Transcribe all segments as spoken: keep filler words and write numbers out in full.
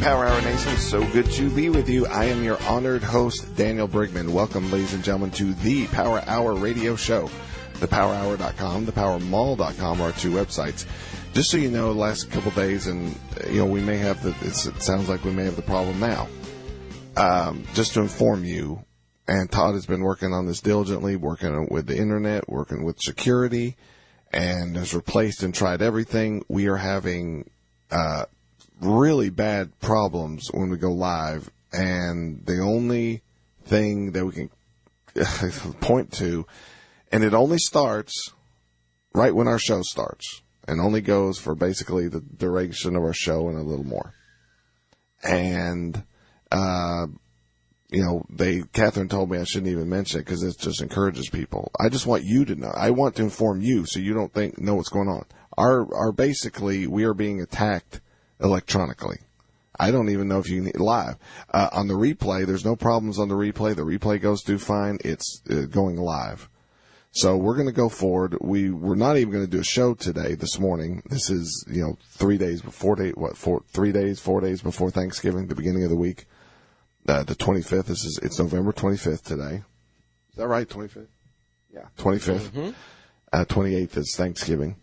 Power Hour Nation, so good to be with you. I am your honored host, Daniel Brigman. Welcome, ladies and gentlemen, to the Power Hour radio show. the power hour dot com, the power mall dot com are our two websites. Just so you know, the last couple of days, and you know, we may have the, it's, it sounds like we may have the problem now. Um, just to inform you, and Todd has been working on this diligently, working with the internet, working with security, and has replaced and tried everything. We are having uh, really bad problems when we go live, and the only thing that we can point to, and it only starts right when our show starts, and only goes for basically the duration of our show and a little more. And, uh, you know, they, Catherine told me I shouldn't even mention it because it just encourages people. I just want you to know. I want to inform you so you don't think, know what's going on. Our, our basically, we are being attacked electronically. I don't even know if you can live. Uh, on the replay, there's no problems on the replay. The replay goes through fine. It's uh, going live. So we're going to go forward. We, we're not even going to do a show today, this morning. This is, you know, three days before, day, what, four, three days, four days before Thanksgiving, the beginning of the week. Uh, the twenty-fifth, this is, it's November twenty-fifth today. Is that right? twenty-fifth? Yeah. twenty-fifth. Mm-hmm. Uh, twenty-eighth is Thanksgiving.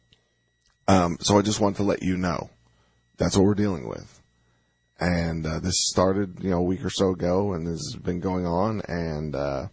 Um, so I just wanted to let you know that's what we're dealing with. And, uh, this started, you know, a week or so ago, and this has been going on, and, uh,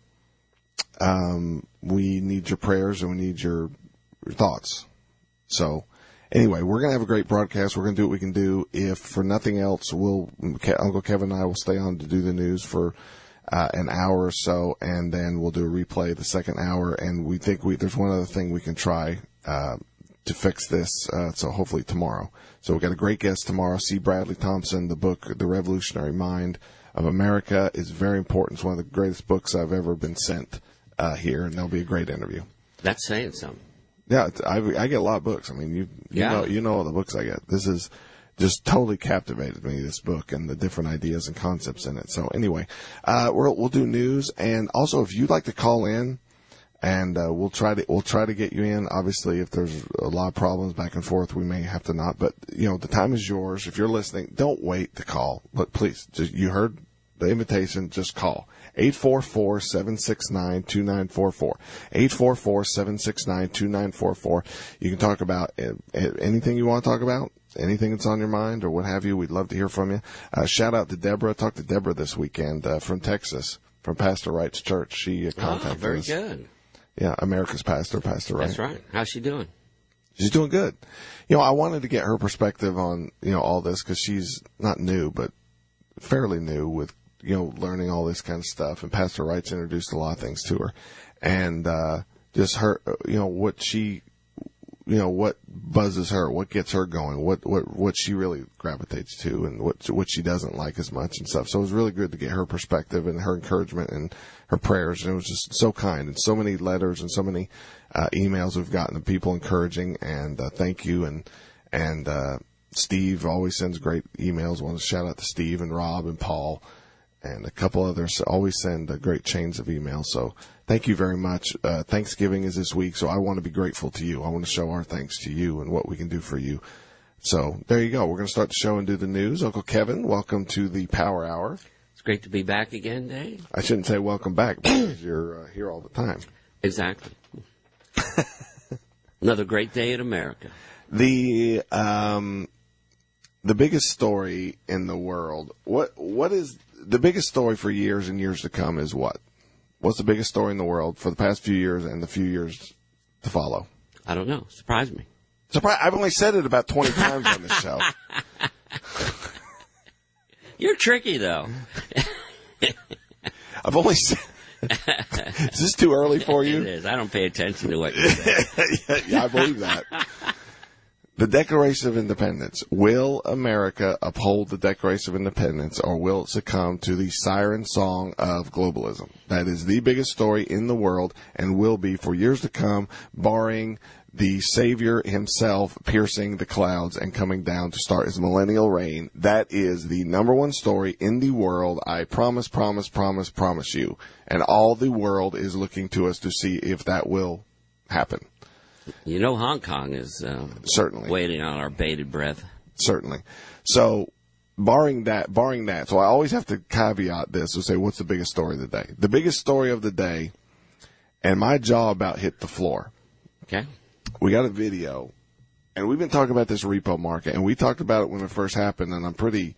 um, we need your prayers and we need your, your thoughts. So, anyway, we're going to have a great broadcast. We're going to do what we can do. If for nothing else, we'll, Uncle Kevin and I will stay on to do the news for uh, an hour or so, and then we'll do a replay the second hour. And we think we, there's one other thing we can try uh, to fix this, uh, so hopefully tomorrow. So we've got a great guest tomorrow, C. Bradley Thompson. The book, The Revolutionary Mind of America, is very important. It's one of the greatest books I've ever been sent uh, here, and there'll be a great interview. That's saying something. Yeah, I, I get a lot of books. I mean, you you yeah. know you know all the books I get. This is just totally captivated me, this book, and the different ideas and concepts in it. So anyway, uh, we'll we'll do news, and also if you'd like to call in, and uh, we'll try to we'll try to get you in. Obviously, if there's a lot of problems back and forth, we may have to not. But you know, the time is yours. If you're listening, don't wait to call. But please, just, you heard the invitation. Just call. eight four four, seven six nine, two nine four four. eight four four, seven six nine, two nine four four. You can talk about anything you want to talk about, anything that's on your mind or what have you. We'd love to hear from you. Uh, shout out to Deborah. I talked to Deborah this weekend uh, from Texas, from Pastor Wright's church. She uh, contacted oh, very us. Very good. Yeah, America's Pastor, Pastor Wright. That's right. How's she doing? She's doing good. You know, I wanted to get her perspective on, you know, all this because she's not new, but fairly new with, you know, learning all this kind of stuff. And Pastor Wright's introduced a lot of things to her. And, uh, just her, you know, what she, you know, what buzzes her, what gets her going, what, what, what she really gravitates to and what, what she doesn't like as much and stuff. So it was really good to get her perspective and her encouragement and her prayers. And it was just so kind, and so many letters and so many, uh, emails we've gotten of people encouraging and, uh, thank you. And, and, uh, Steve always sends great emails. I want to shout out to Steve and Rob and Paul. And a couple others always send uh, great chains of emails. So thank you very much. Uh, Thanksgiving is this week, so I want to be grateful to you. I want to show our thanks to you and what we can do for you. So there you go. We're going to start the show and do the news. Uncle Kevin, welcome to the Power Hour. It's great to be back again, Dave. I shouldn't say welcome back because you're uh, here all the time. Exactly. Another great day in America. The um, the biggest story in the world. What what is the biggest story for years and years to come is what? What's the biggest story in the world for the past few years and the few years to follow? I don't know. Surprise me. Surprise! I've only said it about twenty times on this show. You're tricky, though. I've only said... Is this too early for you? It is. I don't pay attention to what you say. yeah, yeah, I believe that. The Declaration of Independence. Will America uphold the Declaration of Independence, or will it succumb to the siren song of globalism? That is the biggest story in the world and will be for years to come, barring the Savior himself piercing the clouds and coming down to start his millennial reign. That is the number one story in the world. I promise, promise, promise, promise you. And all the world is looking to us to see if that will happen. You know, Hong Kong is uh, certainly waiting on our bated breath. Certainly. So barring that, barring that, so I always have to caveat this to say, what's the biggest story of the day? The biggest story of the day, and my jaw about hit the floor. Okay. We got a video, and we've been talking about this repo market, and we talked about it when it first happened, and I'm pretty,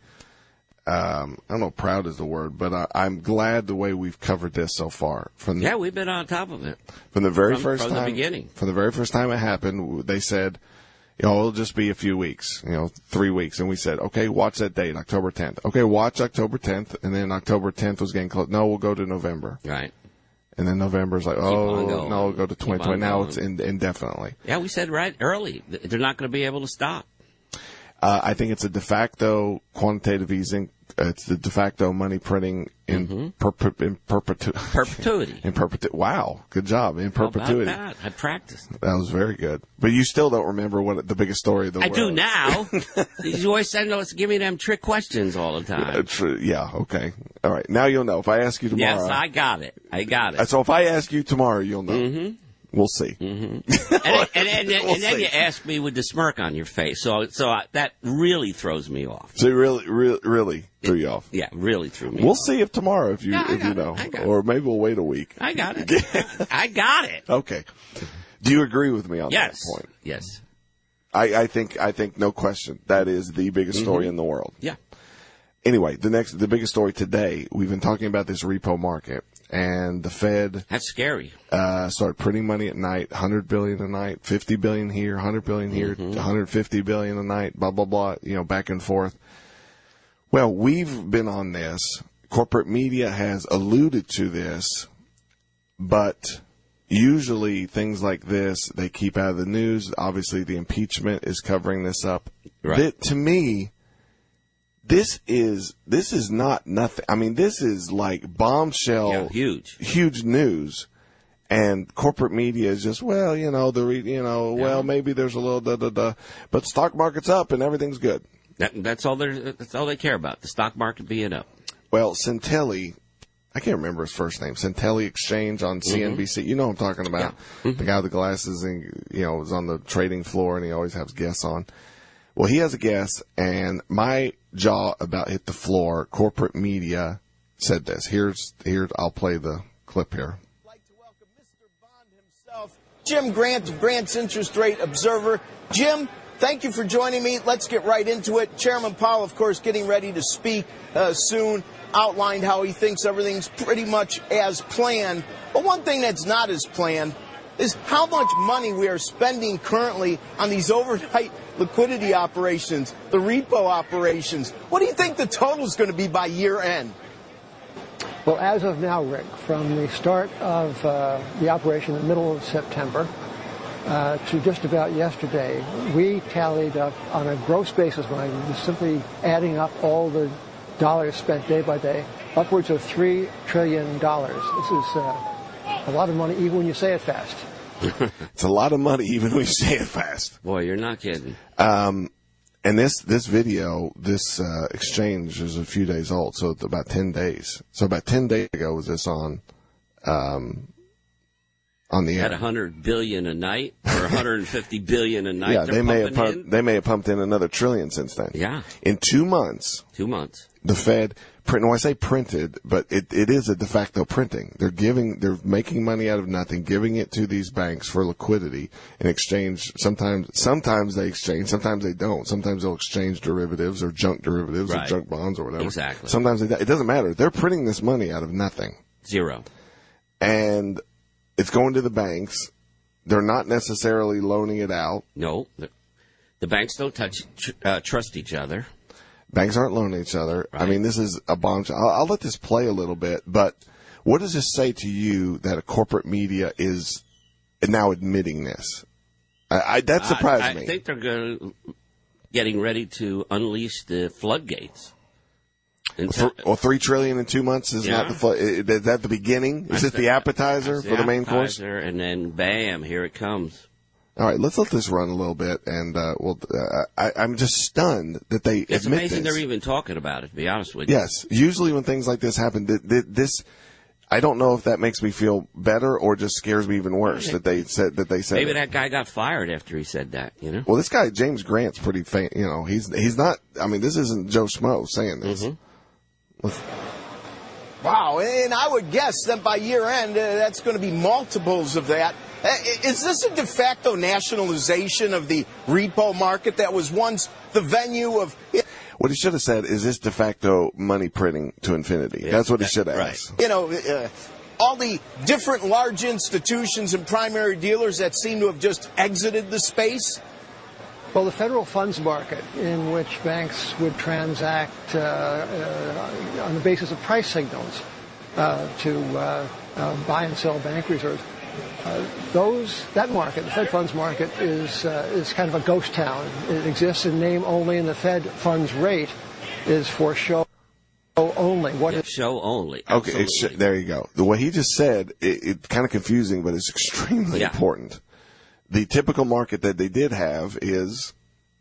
um, I don't know, proud is the word, but I, I'm glad the way we've covered this so far. From the, Yeah, we've been on top of it. From the very from, first from time. From the beginning. From the very first time it happened, they said, you know, it'll just be a few weeks, you know, three weeks. And we said, okay, watch that date, October tenth. Okay, watch October tenth. And then October tenth was getting close. No, we'll go to November. Right. And then November's like, Keep oh, on no, we'll go to twenty twenty. Now going. it's in, indefinitely. Yeah, we said right early. They're not going to be able to stop. Uh, I think it's a de facto quantitative easing. It's the de facto money printing in, Mm-hmm. perpe- in perpetu- Perpetuity. in perpetu- Wow, good job. In How about perpetuity. that? I practiced. That was very good. But you still don't remember what the biggest story of the I world. do now. You always send us, give me them trick questions all the time. Uh, tr- yeah, okay. All right. Now you'll know. If I ask you tomorrow. Yes, I got it. I got it. So if I ask you tomorrow, you'll know. Mm-hmm. We'll see. Mm-hmm. and, and, and, and, We'll and then see. you ask me with the smirk on your face. So so I, that really throws me off. So it really, really, really threw you off. Yeah, really threw me We'll off. see if tomorrow, if you, Yeah, I if you got know, it. I got it. or maybe we'll wait a week. I got it. I got it. Okay. Do you agree with me on Yes. that point? Yes. I, I think, I think, no question, that is the biggest story in the world. Yeah. Anyway, the next, the biggest story today, we've been talking about this repo market, and the Fed That's scary. uh started printing money at night, one hundred billion a night, fifty billion here, one hundred billion here, Mm-hmm. one hundred fifty billion a night, blah blah blah, you know, back and forth. Well, we've been on this. Corporate media has alluded to this, but usually things like this they keep out of the news. Obviously, the impeachment is covering this up. Right. Th- to me, this is this is not nothing. I mean, this is like bombshell, Yeah, huge. huge news. And corporate media is just, well, you know, the re, you know, Yeah. well, maybe there's a little da da da, but stock market's up and everything's good. That, that's all they that's all they care about. The stock market being up. Well, Centelli, I can't remember his first name. Centelli Exchange on C N B C. You know what I'm talking about. Yeah. Mm-hmm. The guy with the glasses and, you know, was on the trading floor and he always has guests on. Well, he has a guest and my jaw about hit the floor. Corporate media said this. Here's, here, I'll play the clip here. I'd like to welcome Mister Bond himself, Jim Grant of Grant's Interest Rate Observer. Jim, thank you for joining me. Let's get right into it. Chairman Powell, of course, getting ready to speak uh, soon, outlined how he thinks everything's pretty much as planned. But one thing that's not as planned is how much money we are spending currently on these overnight liquidity operations, the repo operations. What do you think the total is going to be by year end? Well, as of now, Rick, from the start of uh, the operation in the middle of September uh, to just about yesterday, we tallied up on a gross basis, when I was simply adding up all the dollars spent day by day, upwards of three trillion dollars. This is uh, a lot of money, even when you say it fast. It's a lot of money even when you say it fast. Boy, you're not kidding. Um, and this, this video, this, uh, exchange is a few days old. So it's about ten days. So about ten days ago was this on, um, on the At air. a hundred billion a night or one hundred fifty billion a night. Yeah, they're they may have pumping pumped, in? they may have pumped in another trillion since then. Yeah, In two months, two months. the Fed print. No, I say printed, but it, it is a de facto printing. They're giving, they're making money out of nothing, giving it to these banks for liquidity in exchange. Sometimes, sometimes they exchange, sometimes they don't. Sometimes they'll exchange derivatives or junk derivatives or Right. junk bonds or whatever. Exactly. Sometimes they, it doesn't matter. They're printing this money out of nothing, Zero. and it's going to the banks. They're not necessarily loaning it out. No, the, the banks don't touch tr- uh, trust each other. Banks aren't loaning each other. I Right. mean, this is a bombshell. I'll, I'll let this play a little bit, but what does this say to you that a corporate media is now admitting this? I, I, that surprised I, I me. think they're going, getting ready to unleash the floodgates. Into, For, well, three trillion in two months is Yeah. not the. Fu- is that the beginning? Is it the appetizer That's for the main course? appetizer, and then bam, here it comes. All right, let's let this run a little bit, and uh, well, uh, I, I'm just stunned that they It's admit amazing this. they're even talking about it, to be honest with you. Yes, usually when things like this happen, th- th- this I don't know if that makes me feel better or just scares me even worse that they said that they said Maybe it. that guy got fired after he said that, you know? Well, this guy James Grant's pretty fa- you know, he's he's not I mean, this isn't Joe Schmo saying this. Mm-hmm. Wow, and I would guess that by year end, uh, that's going to be multiples of that. Uh, is this a de facto nationalization of the repo market that was once the venue of... What he should have said is this de facto money printing to infinity. Yeah, That's what he that- should have right. asked. You know, uh, all the different large institutions and primary dealers that seem to have just exited the space? Well, the federal funds market, in which banks would transact uh, uh, on the basis of price signals uh, to uh, uh, buy and sell bank reserves, uh, those that market, the Fed funds market, is uh, is kind of a ghost town. It exists in name only, and the Fed funds rate is for show only. What Yeah, is show only. Okay, it's, Absolutely. there you go. The way he just said, it, it's kind of confusing, but it's extremely Yeah. important. The typical market that they did have is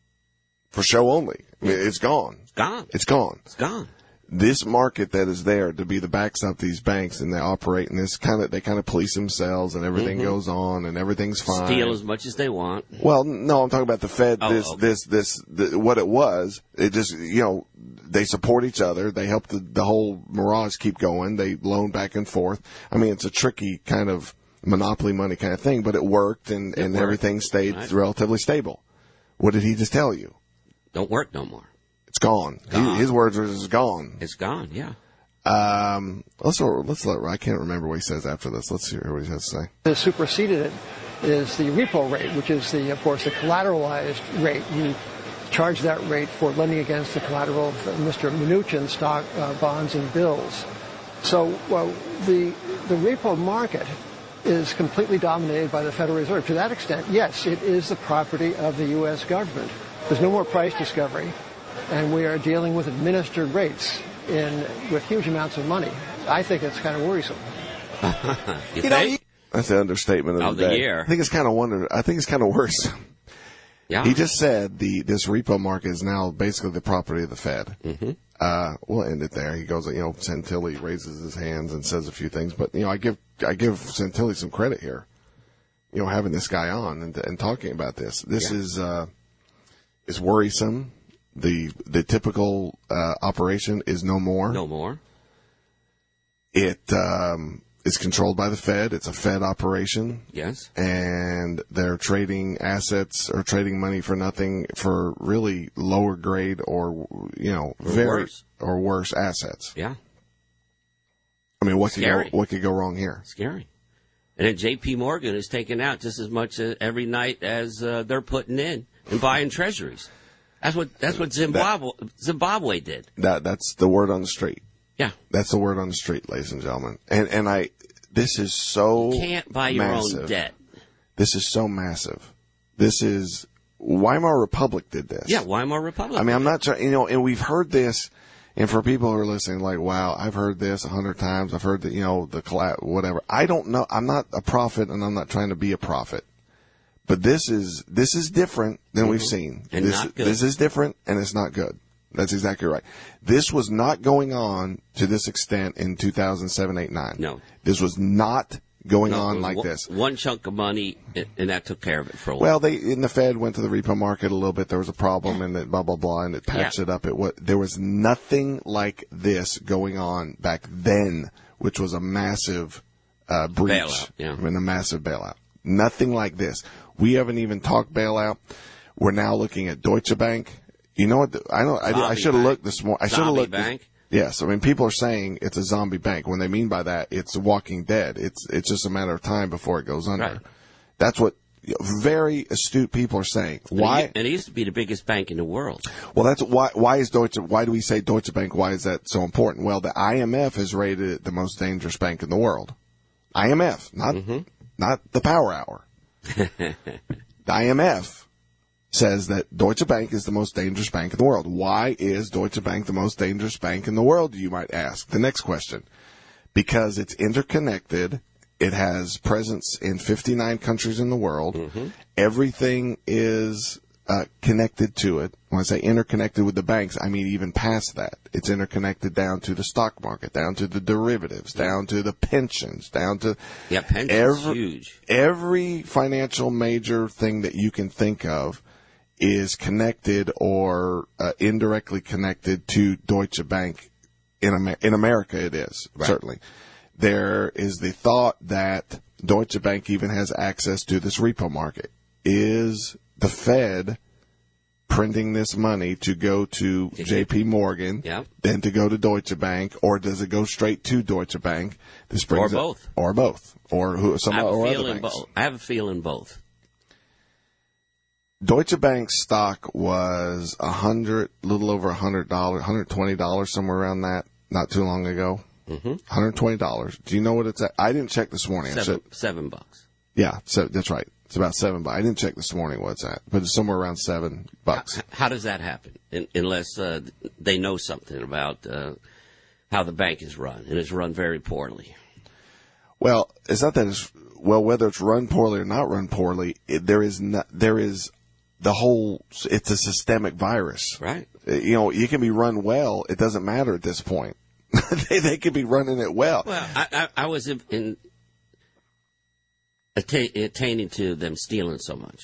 for show only. I mean, it's gone. It's gone. It's gone. It's gone. This market that is there to be the backstop these banks, and they operate in this kind of, they kind of police themselves, and everything Mm-hmm. goes on, and everything's fine. Steal as much as they want. Well, no, I'm talking about the Fed. Oh, this, okay. this, this, the, what it was. It just, you know, they support each other. They help the, the whole mirage keep going. They loan back and forth. I mean, it's a tricky kind of monopoly money kind of thing, but it worked, and, and worked. everything stayed Right. relatively stable. What did he just tell you? Don't work no more. It's gone. Gone. He, his words were it's gone. It's gone, yeah. Um, let's let's let. I can't remember what he says after this. Let's hear what he has to say. has superseded it is the repo rate, which is the, of course, the collateralized rate. You charge that rate for lending against the collateral of Mister Mnuchin stock, uh, bonds, and bills. So, well, the the repo market is completely dominated by the Federal Reserve. To that extent, yes, it is the property of the U S government. There's no more price discovery, and we are dealing with administered rates in with huge amounts of money. I think it's kind of worrisome. You, You know, think? That's the understatement of, Of the the day. year. I think it's kind of wonder. I think it's kind of worse. Yeah. He just said the this repo market is now basically the property of the Fed. Mm-hmm. Uh, we'll end it there. He goes, you know, Santilli raises his hands and says a few things, but you know, I give I give Santilli some credit here. You know, having this guy on and, and talking about this. This Yeah. is uh, is worrisome. The the typical uh, operation is no more. No more. It um, is controlled by the Fed. It's a Fed operation. Yes. And they're trading assets or trading money for nothing for really lower grade or, you know, Or very worse. or worse assets. Yeah. I mean, what could go, Scary. what could go wrong here? Scary. And then J P Morgan is taking out just as much uh, every night as uh, they're putting in and buying treasuries. That's what that's what Zimbabwe Zimbabwe did. That that's the word on the street. Yeah. That's the word on the street, ladies and gentlemen. And and I this is so You can't buy your massive. own debt. This is so massive. This is Weimar Republic did this. Yeah, Weimar Republic. I mean, I'm not trying, you know, and we've heard this, and for people who are listening, like, wow, I've heard this a hundred times. I've heard that, you know, the collapse, whatever. I don't know. I'm not a prophet, and I'm not trying to be a prophet. But this is this is different than we've seen. And this, not good. This is different, and it's not good. That's exactly right. This was not going on to this extent in two thousand seven, eight, nine. No. This was not going No, it on was like one, this. One chunk of money, and and that took care of it for a while. Well, they in the Fed went to the repo market a little bit. There was a problem, and it blah blah blah, and it patched Yeah. it up. It was there was nothing like this going on back then, which was a massive uh, breach. Bailout, yeah. I mean, a massive bailout. Nothing like this. We haven't even talked bailout. We're now looking at Deutsche Bank. You know what? The, I know. I, I Zombie should have bank. looked this morning. I should have Zombie looked. this- bank? Yes, I mean people are saying it's a zombie bank. When they mean by that, it's Walking Dead. It's it's just a matter of time before it goes under. Right. That's what you know, very astute people are saying. And Why? it, and it used to be the biggest bank in the world. Well, that's why. Why is Deutsche? Why do we say Deutsche Bank? Why is that so important? Well, the I M F has rated it the most dangerous bank in the world. I M F, not not the Power Hour. The I M F says that Deutsche Bank is the most dangerous bank in the world. Why is Deutsche Bank the most dangerous bank in the world, you might ask? The next question. Because it's interconnected. It has presence in fifty-nine countries in the world. Everything is uh, connected to it. When I say interconnected with the banks, I mean even past that. It's interconnected down to the stock market, down to the derivatives, down to the pensions, down to yeah, pensions every, huge. Every financial major thing that you can think of is connected or uh, indirectly connected to Deutsche Bank. In, Amer- in America, it is, right. Certainly. There is the thought that Deutsche Bank even has access to this repo market. Is the Fed printing this money to go to J P Morgan, yep. then to go to Deutsche Bank, or does it go straight to Deutsche Bank? This brings or both. It, or both. Or who, some I have or a other feeling banks. Bo- I have a feeling both. Deutsche Bank's stock was a hundred, little over a hundred dollars, hundred twenty dollars, somewhere around that, not too long ago. Mm-hmm. Hundred twenty dollars. Do you know what it's at? I didn't check this morning. Seven, seven bucks. Yeah, so that's right. It's about seven bucks. I didn't check this morning what it's at, but it's somewhere around seven bucks. How, how does that happen? In, unless uh, they know something about uh, how the bank is run, and it's run very poorly. Well, it's not that it's well, whether it's run poorly or not run poorly. It, there is not, there is. The whole, it's a systemic virus. Right. You know, you can be run well. It doesn't matter at this point. they, they could be running it well. Well, I, I, I was in, in atta- attaining to them stealing so much.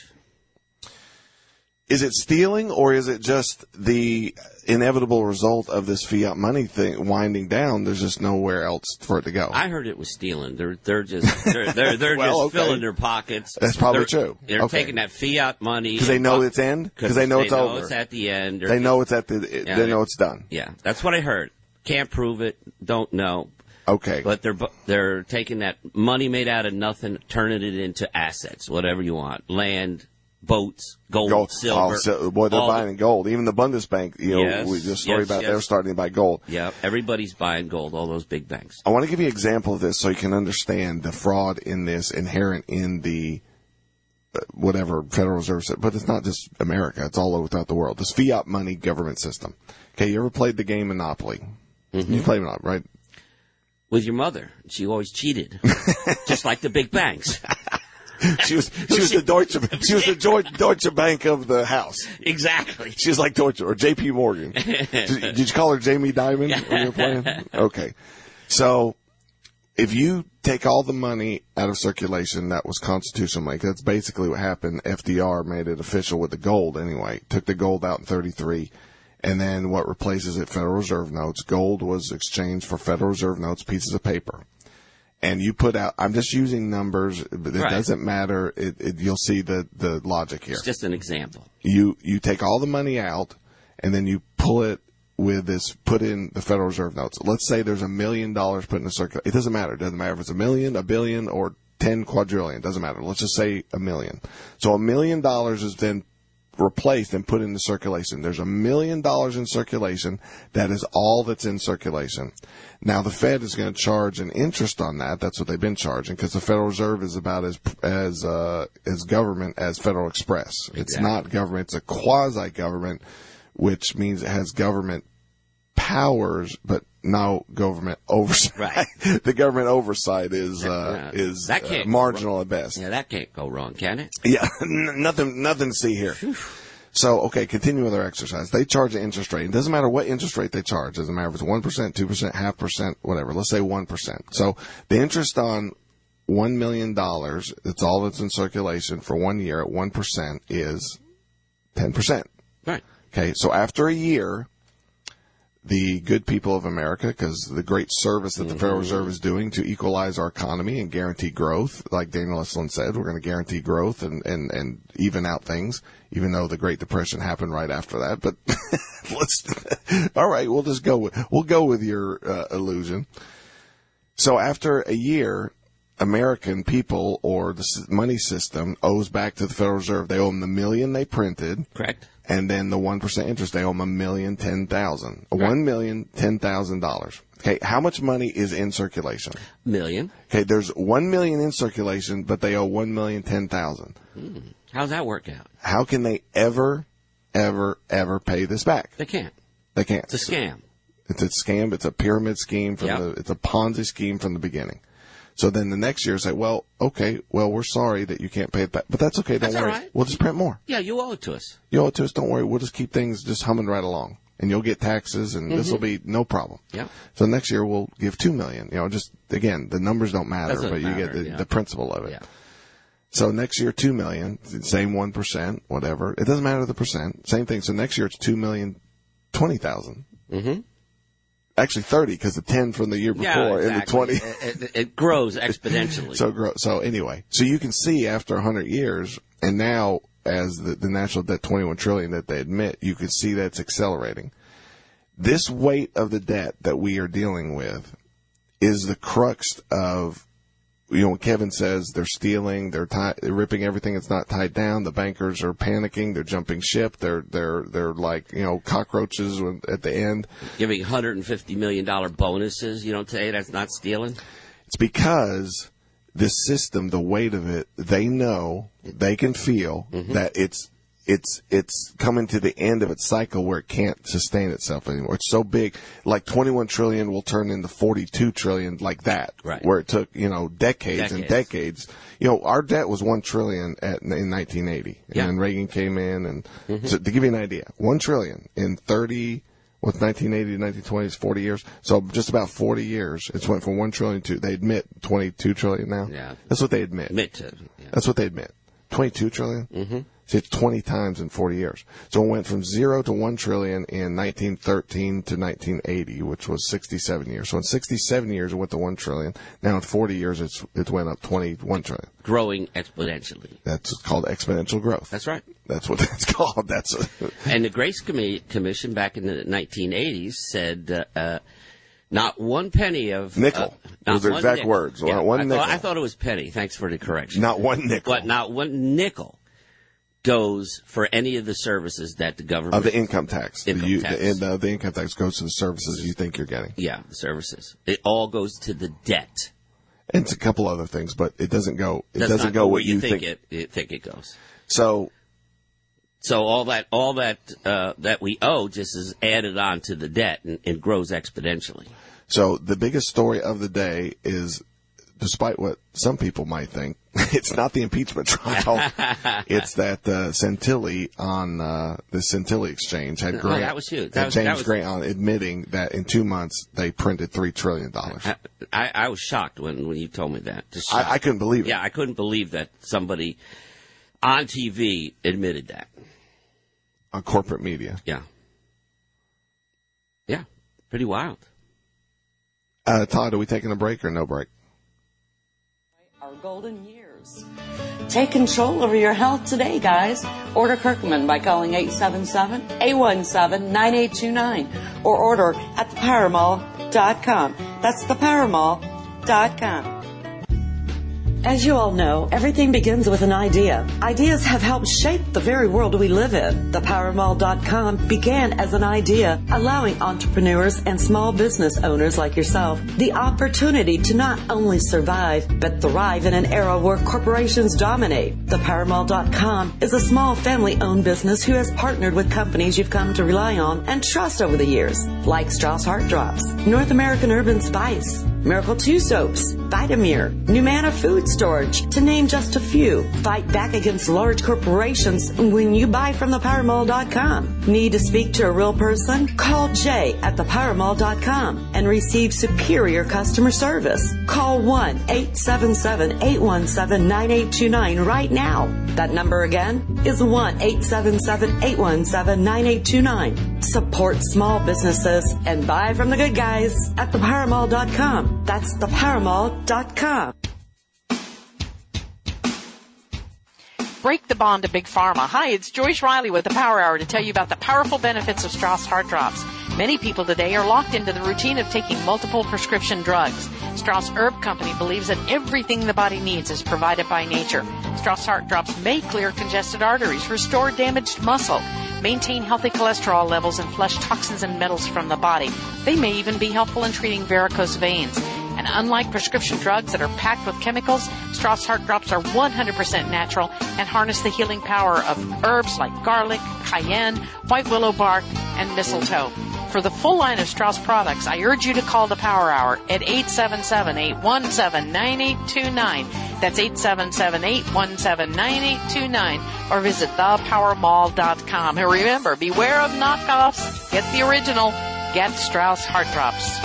Is it stealing, or is it just the inevitable result of this fiat money thing winding down? There's just nowhere else for it to go. I heard it was stealing. They're they're just they're they're, they're well, just okay. filling their pockets. That's probably they're, true. They're okay. taking that fiat money because they know it's end. Because they know they it's know over. It's at the end. They know it's at the. It, yeah, they they know it's done. Yeah, that's what I heard. Can't prove it. Don't know. Okay. But they're they're taking that money made out of nothing, turning it into assets, whatever you want, land. Boats, gold, gold, silver. Oh, so, boy, they're buying the, gold. Even the Bundesbank, you know, yes, we just story yes, about yes. they're starting to buy gold. Yeah, everybody's buying gold, all those big banks. I want to give you an example of this so you can understand the fraud in this inherent in the uh, whatever Federal Reserve said. But it's not just America. It's all over throughout the world. This fiat money government system. Okay, you ever played the game Monopoly? Mm-hmm. You played Monopoly, right? With your mother. She always cheated. Just like the big banks. She was she was the Deutsche she was the Deutsche, Deutsche Bank of the house. Exactly. She was like Deutsche or J P Morgan. Did, did you call her Jamie Dimon when you were playing? Okay. So if you take all the money out of circulation that was constitutional money, that's basically what happened. F D R made it official with the gold anyway. Took the gold out in thirty-three. And then what replaces it? Federal Reserve notes. Gold was exchanged for Federal Reserve notes, pieces of paper. And you put out, I'm just using numbers, but it right. doesn't matter. It, it, you'll see the, the logic here. It's just an example. You, you take all the money out and then you pull it with this, put in the Federal Reserve notes. Let's say there's a million dollars put in a circle. It doesn't matter. It doesn't matter if it's a million, a billion, or ten quadrillion. It doesn't matter. Let's just say a million. So a million dollars is then replaced and put into circulation. There's a million dollars in circulation. That is all that's in circulation. Now the Fed is going to charge an interest on that. That's what they've been charging because the Federal Reserve is about as as uh, as government as Federal Express. It's exactly. not government. It's a quasi government, which means it has government powers, but no government oversight. Right. The government oversight is uh, yeah. is that can't uh, marginal at best. Yeah, that can't go wrong, can it? Yeah, nothing nothing to see here. So, okay, continue with our exercise. They charge an interest rate. It doesn't matter what interest rate they charge. It doesn't matter if it's one percent, two percent, half percent, whatever. Let's say one percent. So the interest on one million dollars, that's all that's in circulation for one year at one percent is ten percent. Right. Okay, so after a year, the good people of America, because the great service that the mm-hmm. Federal Reserve is doing to equalize our economy and guarantee growth, like Daniel Esselin said, we're going to guarantee growth and, and, and even out things, even though the Great Depression happened right after that. But let's, all right, we'll just go with, we'll go with your uh, illusion. So after a year, American people or the money system owes back to the Federal Reserve. They owe them the million they printed. Correct. And then the one percent interest, they owe them a million ten thousand. Right. One million ten thousand dollars. Okay, how much money is in circulation? Million. Okay, there's one million in circulation, but they owe one million ten thousand. Hmm. How's that work out? How can they ever, ever, ever pay this back? They can't. They can't. It's a scam. It's a scam. It's a pyramid scheme from yep. the. It's a Ponzi scheme from the beginning. So then the next year, say, well, okay, well, we're sorry that you can't pay it back, but that's okay. Don't That's worry. all right. We'll just print more. Yeah, you owe it to us. You owe it to us. Don't worry. We'll just keep things just humming right along, and you'll get taxes, and mm-hmm. this will be no problem. Yeah. So next year we'll give two million. You know, just again, the numbers don't matter, Doesn't but matter, you get the, yeah. the principle of it. Yeah. So next year, two million, same one percent, whatever. It doesn't matter the percent. Same thing. So next year it's two million twenty thousand. Mm-hmm. Actually thirty, because the ten from the year before yeah, exactly. and the twenty. it, it, it grows exponentially. so grow, so anyway, so you can see after one hundred years, and now as the, the national debt twenty-one trillion that they admit, you can see that's accelerating. This weight of the debt that we are dealing with is the crux of, you know, when Kevin says they're stealing, they're, tie, they're ripping everything that's not tied down. The bankers are panicking. They're jumping ship. They're they're they're like, you know, cockroaches at the end. Giving one hundred fifty million dollars bonuses, you don't say that's not stealing? It's because this system, the weight of it, they know, they can feel mm-hmm. that it's it's it's coming to the end of its cycle where it can't sustain itself anymore. It's so big, like twenty-one trillion will turn into forty-two trillion, like that, right. where it took, you know, decades, decades and decades. You know, our debt was one trillion at, in nineteen eighty, and yeah. then Reagan came in, and mm-hmm. so to give you an idea, one trillion in thirty. With nineteen eighty to nineteen twenty is forty years. So just about forty years, it's went from one trillion to, they admit twenty-two trillion now. Yeah. That's what they admit. Admit to. Yeah. That's what they admit. twenty-two trillion? Mm-hmm. So it's twenty times in forty years. So it went from zero to one trillion in nineteen thirteen to nineteen eighty, which was sixty-seven years. So in sixty-seven years, it went to one trillion. Now in forty years, it's, it went up twenty-one trillion. Growing exponentially. That's called exponential growth. That's right. That's what that's called. That's a And the Grace Com- Commission back in the nineteen eighties said, uh, uh, not one penny of nickel. Uh, Those are exact nickel. words. Yeah, one I nickel. Thought, I thought it was penny. Thanks for the correction. Not one nickel. But not one nickel goes for any of the services that the government of the income tax. Income the, you, tax. The, and, uh, the income tax goes to the services you think you're getting. Yeah, the services. It all goes to the debt. And it's a couple other things, but it doesn't go. It Does doesn't not go, go what where you, you think, think it. You think it goes. So, so all that all that uh, that we owe just is added on to the debt and, and grows exponentially. So the biggest story of the day is, despite what some people might think, it's not the impeachment trial. It's that uh, Centilli on uh, the Centilli exchange had Grant, oh, that was huge. That had was, James that was, Grant on admitting that in two months they printed three trillion dollars. I, I, I was shocked when, when you told me that. Just I, I couldn't believe it. Yeah, I couldn't believe that somebody on T V admitted that. On corporate media. Yeah. Yeah, pretty wild. Uh, Todd, are we taking a break or no break? Our golden years. Take control over your health today, guys. Order Kirkman by calling eight seven seven, eight one seven, nine eight two nine or order at the power mall dot com. That's the power mall dot com. As you all know, everything begins with an idea. Ideas have helped shape the very world we live in. the power mall dot com began as an idea, allowing entrepreneurs and small business owners like yourself the opportunity to not only survive, but thrive in an era where corporations dominate. the power mall dot com is a small family-owned business who has partnered with companies you've come to rely on and trust over the years, like Strauss Heart Drops, North American Urban Spice, Miracle two Soaps, Vitamir, Numana Food Storage, to name just a few. Fight back against large corporations when you buy from the power mall dot com. Need to speak to a real person? Call Jay at the power mall dot com and receive superior customer service. Call one eight seven seven, eight one seven, nine eight two nine right now. That number again is one eight seven seven, eight one seven, nine eight two nine. Support small businesses and buy from the good guys at the power mall dot com. That's the power mall dot com. Break the bond to Big Pharma. Hi, it's Joyce Riley with the Power Hour to tell you about the powerful benefits of Strauss Heart Drops. Many people today are locked into the routine of taking multiple prescription drugs. Strauss Herb Company believes that everything the body needs is provided by nature. Strauss Heart Drops may clear congested arteries, restore damaged muscle, maintain healthy cholesterol levels, and flush toxins and metals from the body. They may even be helpful in treating varicose veins. And unlike prescription drugs that are packed with chemicals, Strauss Heart Drops are one hundred percent natural and harness the healing power of herbs like garlic, cayenne, white willow bark, and mistletoe. For the full line of Strauss products, I urge you to call the Power Hour at eight seven seven, eight one seven, nine eight two nine. That's eight seven seven, eight one seven, nine eight two nine. Or visit the power mall dot com. And remember, beware of knockoffs. Get the original. Get Strauss Heart Drops.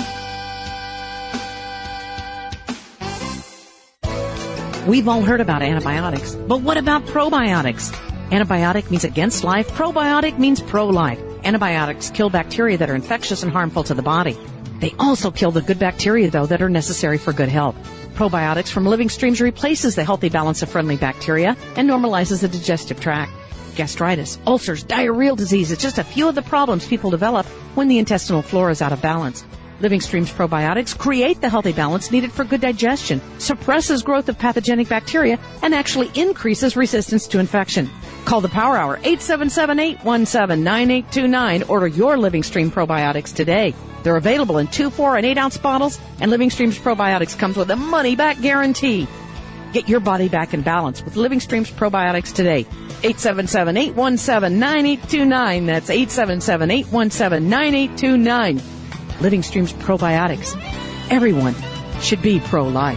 We've all heard about antibiotics, but what about probiotics? Antibiotic means against life. Probiotic means pro-life. Antibiotics kill bacteria that are infectious and harmful to the body. They also kill the good bacteria, though, that are necessary for good health. Probiotics from Living Streams replaces the healthy balance of friendly bacteria and normalizes the digestive tract. Gastritis, ulcers, diarrheal disease, it's just a few of the problems people develop when the intestinal flora is out of balance. Living Streams probiotics create the healthy balance needed for good digestion, suppresses growth of pathogenic bacteria, and actually increases resistance to infection. Call the Power Hour, eight seven seven, eight one seven, nine eight two nine. Order your Living Stream probiotics today. They're available in two, four, and eight ounce bottles, and Living Streams probiotics comes with a money-back guarantee. Get your body back in balance with Living Streams probiotics today. eight seven seven, eight one seven, nine eight two nine. That's eight seven seven, eight one seven, nine eight two nine. Living Streams probiotics. Everyone should be pro-life.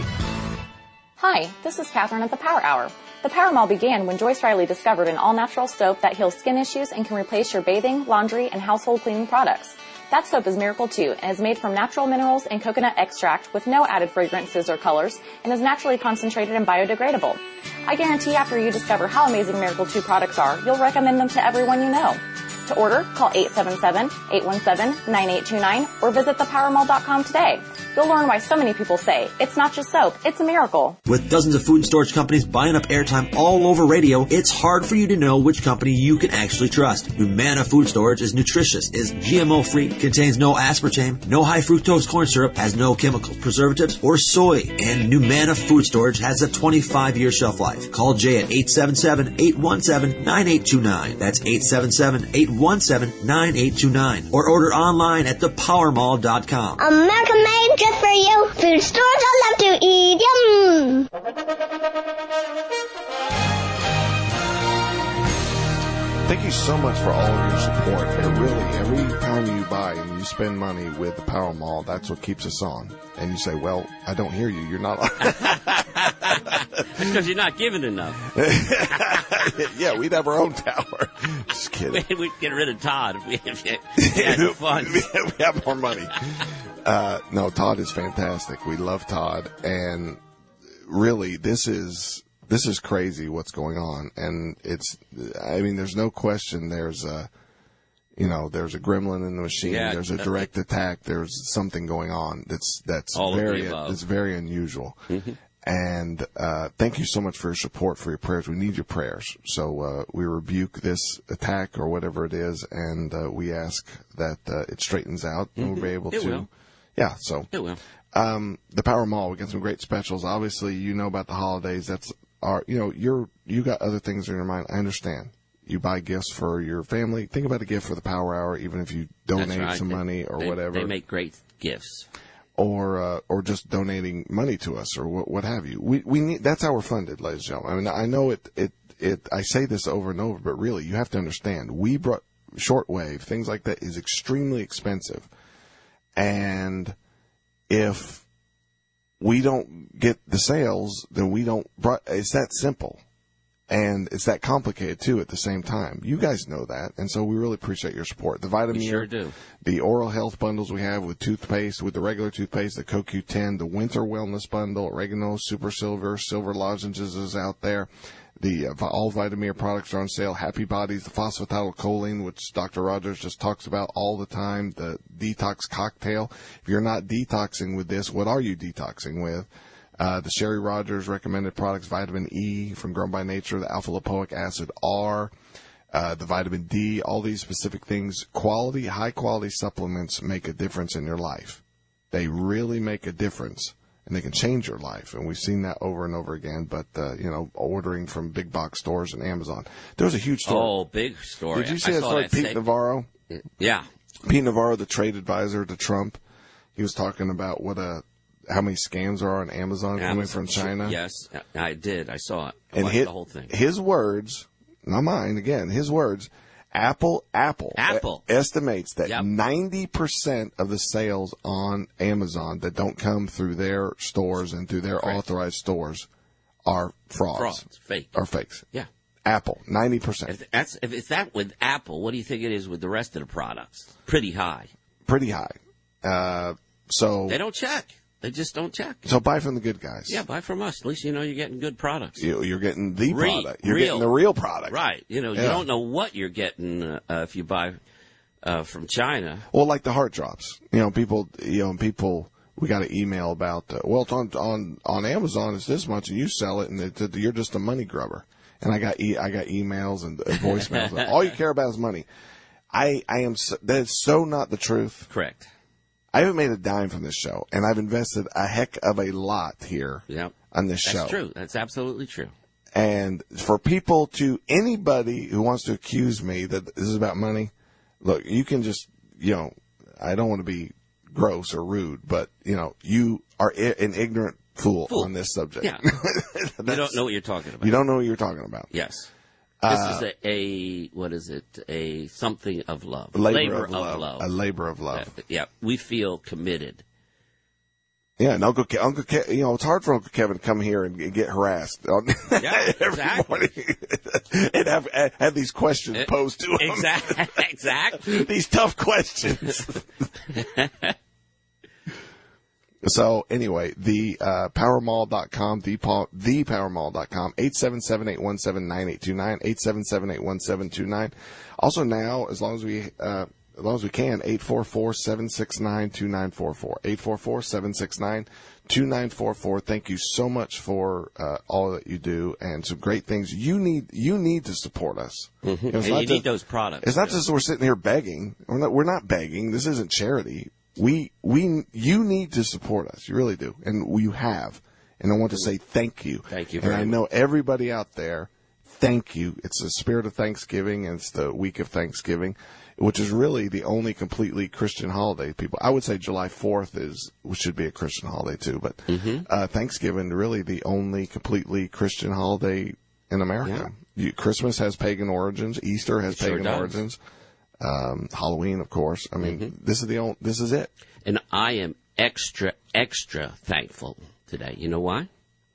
Hi, this is Catherine at the Power Hour. The Power Mall began when Joyce Riley discovered an all-natural soap that heals skin issues and can replace your bathing, laundry, and household cleaning products. That soap is Miracle two and is made from natural minerals and coconut extract with no added fragrances or colors and is naturally concentrated and biodegradable. I guarantee after you discover how amazing Miracle two products are, you'll recommend them to everyone you know. To order, call eight seven seven, eight one seven, nine eight two nine or visit the power mall dot com today. You'll learn why so many people say, it's not just soap, it's a miracle. With dozens of food storage companies buying up airtime all over radio, it's hard for you to know which company you can actually trust. Humana Food Storage is nutritious, is G M O-free, contains no aspartame, no high fructose corn syrup, has no chemicals, preservatives, or soy. And Humana Food Storage has a twenty-five year shelf life. Call Jay at eight seven seven, eight one seven, nine eight two nine. That's eight seven seven, eight one seven, nine eight two nine. Or order online at the power mall dot com. America made just for you. Food stores I love to eat. Yum. Thank you so much for all of your support. And really, every time you buy and you spend money with the Power Mall, that's what keeps us on. And you say, well, I don't hear you. You're not on. Because you're not giving enough. Yeah, we'd have our own tower. Just kidding. We'd get rid of Todd if we, if we had fun. We have more money. Uh, no, Todd is fantastic. We love Todd. And really, this is... This is crazy what's going on, and it's, I mean, there's no question there's a, you know, there's a gremlin in the machine, Yeah, there's a direct attack, there's something going on that's, that's All of the very, above. it's very unusual. Mm-hmm. And, uh, thank you so much for your support, for your prayers. We need your prayers. So, uh, we rebuke this attack or whatever it is, and, uh, we ask that, uh, it straightens out and we'll be able It to, will. yeah, so. It will. Um, the Power Mall, we got some great specials. Obviously, you know about the holidays. That's our, you know, you're, you got other things in your mind. I understand. You buy gifts for your family. Think about a gift for the Power Hour, even if you donate That's right. some They- money or they, whatever. They make great gifts. Or, uh, or just donating money to us or what, what have you. We, we need, that's how we're funded, ladies and gentlemen. I mean, I know it, it, it, I say this over and over, but really you have to understand we brought shortwave, things like that is extremely expensive. And if we don't get the sales, then we don't, it's that simple. And it's that complicated too at the same time. You guys know that. And so we really appreciate your support. The Vitamin, We sure do. The oral health bundles we have with toothpaste, with the regular toothpaste, the Co Q ten, the winter wellness bundle, oregano, super silver, silver lozenges is out there. The uh, all Vitamir products are on sale. Happy Bodies, the phosphatidylcholine, which Doctor Rogers just talks about all the time. The detox cocktail. If you're not detoxing with this, what are you detoxing with? Uh, the Sherry Rogers recommended products, vitamin E from Grown by Nature, the alpha lipoic acid R, uh, the vitamin D, all these specific things. Quality, high quality supplements make a difference in your life. They really make a difference, and they can change your life. And we've seen that over and over again. But, uh, you know, ordering from big box stores and Amazon. There was a huge story. Oh, big story. Did you see I that saw story? that Pete same- Navarro? Yeah. Pete Navarro, the trade advisor to Trump, he was talking about what a, how many scams are on Amazon coming Amazon, from China. Yes, I did. I saw it. I And liked his, the whole thing. his words, not mine, again, his words, Apple, Apple, Apple. e- estimates that Yep. ninety percent of the sales on Amazon that don't come through their stores and through their Correct. authorized stores are frauds. Frauds, fake. Are fakes. Yeah. Apple, ninety percent. If that's if it's that with Apple, what do you think it is with the rest of the products? Pretty high. Pretty high. Uh, so They don't check. They just don't check. So buy from the good guys. Yeah, buy from us. At least you know you're getting good products. You, you're getting the Re- product. You're real. getting the real product. Right. You know, you Yeah. don't know what you're getting uh, uh, if you buy uh, from China. Well, like the heart drops. You know, people. You know, people. We got an email about. Uh, well, it's on on on Amazon. It's this much, and you sell it, and it, it, you're just a money grubber. And I got e- I got emails and uh, voicemails. All you care about is money. I I am. So, that is so not the truth. Correct. I haven't made a dime from this show, and I've invested a heck of a lot here Yep. on this That's show. true. That's absolutely true. And for people to, anybody who wants to accuse me that this is about money, look, you can just, you know, I don't want to be gross or rude, but, you know, you are I- an ignorant fool, Fool. on this subject. Yeah. You don't know what you're talking about. You don't know what you're talking about. Yes. This Uh, is a, a, what is it? A something of love. Labor, of, love. A labor of love. Uh, yeah. We feel committed. Yeah, and Uncle Ke- Uncle Ke- you know, it's hard for Uncle Kevin to come here and, and get harassed on Yeah, every exactly. morning and have have these questions It- posed to him. Exactly. Exactly. These tough questions. So anyway, the uh, powermall dot com, the, the powermall dot com, eight seven seven, eight one seven, nine eight two nine, eight seven seven, eight one seven two nine. Also now, as long as we uh, as long as we can, eight four four, seven six nine, two nine four four, eight four four, seven six nine, two nine four four. Thank you so much for uh, all that you do and some great things. You need you need to support us. Mm-hmm. You know, it's And not you just- need those products. It's not just we're sitting here begging. We're not, we're not begging. This isn't charity. We, we, you need to support us. You really do. And you have. And I want to say thank you. Thank you And very I know everybody out there, thank you. It's the spirit of Thanksgiving, and it's the week of Thanksgiving, which is really the only completely Christian holiday. People, I would say July fourth is, should be a Christian holiday too, but, Mm-hmm. uh, Thanksgiving really the only completely Christian holiday in America. You, Christmas has pagan origins. Easter has It sure pagan does. origins. Um, Halloween, of course. I mean, Mm-hmm. this is the only, this is it. And I am extra, extra thankful today. You know why?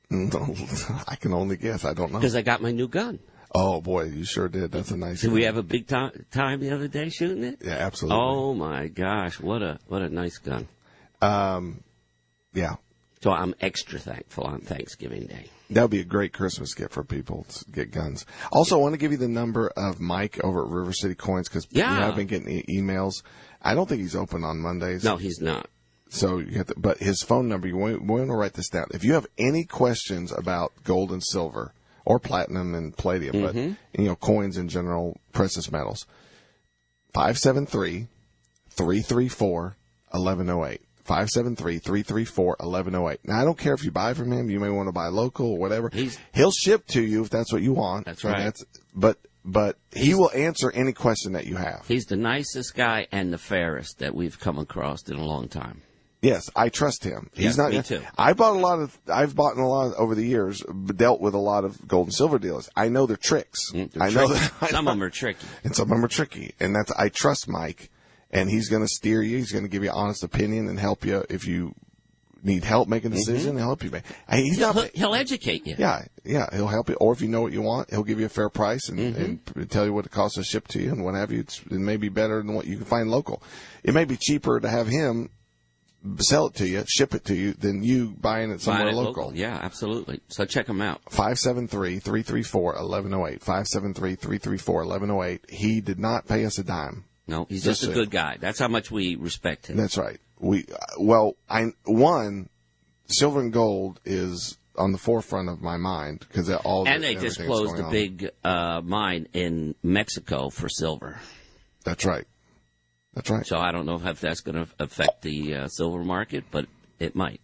I can only guess. I don't know. Because I got my new gun. Oh boy, you sure did. That's a nice. Did we have a big to- time the other day shooting it? Yeah, absolutely. Oh my gosh, what a what a nice gun. Um, yeah, So I'm extra thankful on Thanksgiving Day. that would be a great Christmas gift for people to get guns. Also, I want to give you the number of Mike over at River City Coins because Yeah. you have been getting e- emails. I don't think he's open on Mondays. No, he's not. So you have to, but his phone number, you want, want to write this down. If you have any questions about gold and silver or platinum and palladium, but, you know, coins in general, precious metals, five seven three, three three four, one one zero eight. five seven three, three three four, one one zero eight. Now, I don't care if you buy from him. You may want to buy local or whatever. He's- He'll ship to you if that's what you want. That's And right. That's, but, but he will answer any question that you have. He's the nicest guy and the fairest that we've come across in a long time. Yes, I trust him. He's Yes, not. me too. I bought a lot of. I've bought in a lot over the years. Dealt with a lot of gold and silver dealers. I know their tricks. Mm, they're I know tricky. that. I Some know- of them are tricky. and some of them are tricky. And that's. I trust Mike, and he's going to steer you. He's going to give you an honest opinion and help you if you need help making a decision. He'll help you make. Hey, He's He'll, not. he'll educate you. Yeah, yeah, he'll help you. Or if you know what you want, he'll give you a fair price and, and tell you what it costs to ship to you and what have you. It's, it may be better than what you can find local. It may be cheaper to have him sell it to you, ship it to you, than you buying it somewhere Find it local. Yeah, absolutely. So check him out. five seven three, three three four, one one zero eight. five seven three, three three four, one one zero eight. He did not pay us a dime. No, he's Just just a it. good guy. That's how much we respect him. That's right. We uh, well, I one silver and gold is on the forefront of my mind because all And the, they just everything that's closed going a on. big uh, mine in Mexico for silver. That's right. That's right. So I don't know if that's going to affect the uh, silver market, but it might.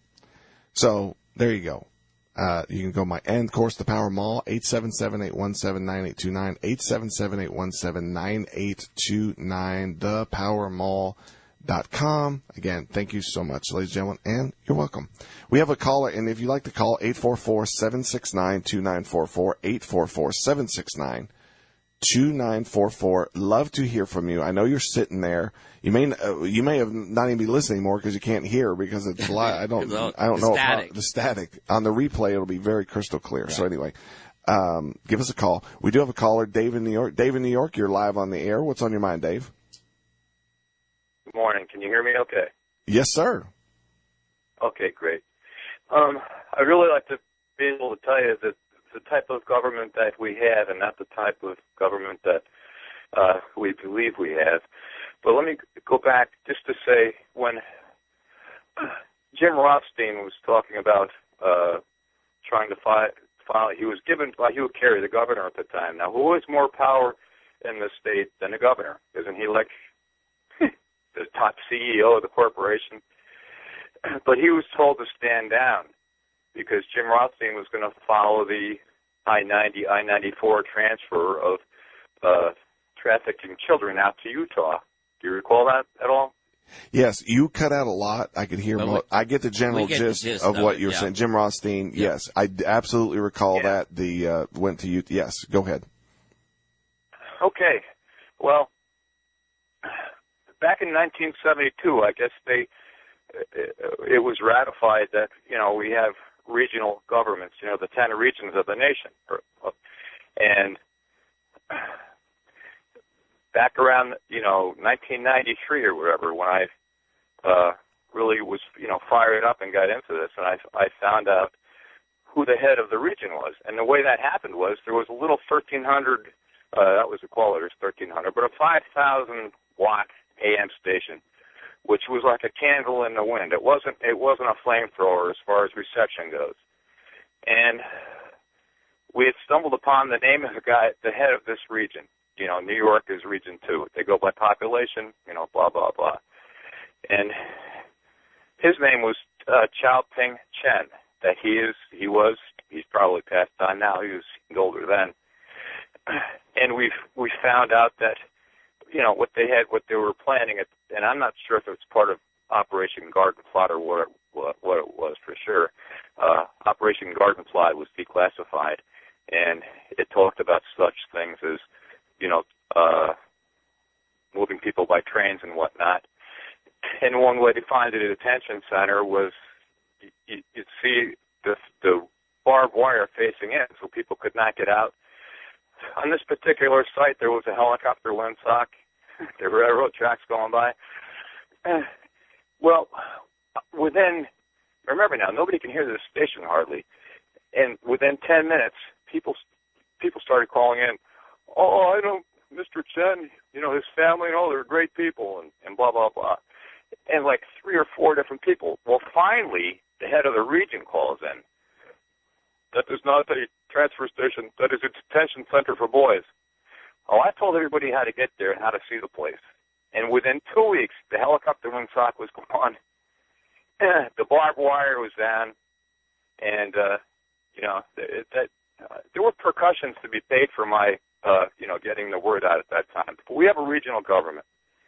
So there you go. Uh, you can go my, and of course the Power Mall, eight seven seven, eight one seven, nine eight two nine, eight seven seven, eight one seven, nine eight two nine, the power mall dot com. Again, thank you so much, ladies and gentlemen, and you're welcome. We have a caller, and if you'd like to call, eight four four, seven six nine, two nine four four, eight four four, seven six nine, two nine four four. Love to hear from you. I know you're sitting there. You may uh, you may have not even be listening anymore because you can't hear because it's live. I don't I don't know static. How, the static on the replay. It'll be very crystal clear. Right. So anyway, um, give us a call. We do have a caller, Dave in New York. Dave in New York, you're live on the air. What's on your mind, Dave? Good morning. Can you hear me? Okay. Yes, sir. Okay, great. Um, I'd really like to be able to tell you that the type of government that we have and not the type of government that uh, we believe we have. But let me go back just to say when Jim Rothstein was talking about uh, trying to file, file, he was given by Hugh Carey, the governor at the time. Now, who has more power in the state than the governor? Isn't he like the top C E O of the corporation? But he was told to stand down because Jim Rothstein was going to follow the I ninety, I ninety-four transfer of uh, trafficking children out to Utah. Do you recall that at all? Yes, you cut out a lot. I could hear. Well, mo- we, I get the general get gist, the gist of of what it, you're yeah. saying. Jim Rothstein, yeah. yes, I d- absolutely recall yeah. that. The uh, went to Utah. Yes, go ahead. Okay, well, back in nineteen seventy-two, I guess they it was ratified that you know we have regional governments, you know, the ten regions of the nation, and back around, you know, nineteen ninety-three or whatever, when I uh, really was, you know, fired up and got into this, and I, I found out who the head of the region was. And the way that happened was there was a little thirteen hundred, uh, that was Equality's thirteen hundred, but a five thousand watt A M station, which was like a candle in the wind. It wasn't, it wasn't a flamethrower as far as reception goes. And we had stumbled upon the name of the guy, the head of this region. You know, New York is region two. They go by population, you know, blah, blah, blah. And his name was uh, Chao Ping Chen. That he is, he was, he's probably passed on now. He was older then. And we we found out that, you know, what they had, what they were planning, at, and I'm not sure if it was part of Operation Garden Plot or what it, what, what it was for sure. Uh, Operation Garden Plot was declassified, and it talked about such things as, you know, uh, moving people by trains and whatnot. And one way to find a detention center was you, you'd see the, the barbed wire facing in, so people could not get out. On this particular site, there was a helicopter windsock. There were railroad tracks going by. Well, within, remember now, nobody can hear this station hardly. And within ten minutes, people people started calling in, oh, I know Mister Chen, you know, his family and all, they're great people, and, and blah, blah, blah. And like three or four different people. Well, finally, the head of the region calls in. That is not a transfer station. That is a detention center for boys. Oh, I told everybody how to get there and how to see the place. And within two weeks, the helicopter windsock was gone. The barbed wire was down. And, uh, you know, it, that, uh, there were percussions to be paid for my, uh, you know, getting the word out at that time. But we have a regional government.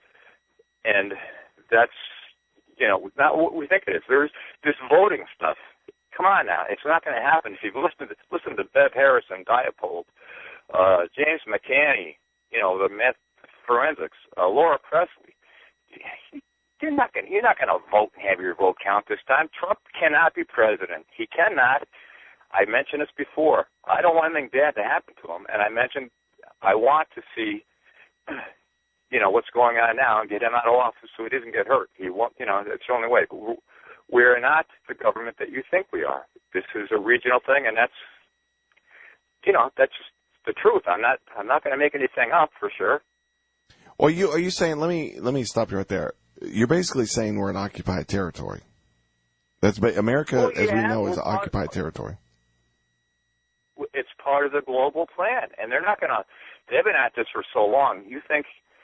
And that's, you know, not what we think it is. There's this voting stuff. Come on now. It's not going to happen. If you've listened to, listen to Bev Harrison, Diapold, uh, James McCanney, you know, the meth forensics, uh, Laura Presley, you're not going you're not going to vote and have your vote count this time. Trump cannot be president. He cannot. I mentioned this before. I don't want anything bad to happen to him. And I mentioned I want to see, you know, what's going on now and get him out of office so he doesn't get hurt. He won't, you know, it's the only way. We're not the government that you think we are. This is a regional thing, and that's, you know, that's just the truth. I'm not, I'm not going to make anything up for sure. Well, you are you saying? Let me let me stop you right there. You're basically saying we're in occupied territory. That's America, well, yeah, as we know, is well, occupied part, territory. It's part of the global plan, and they're not going to. They've been at this for so long. You think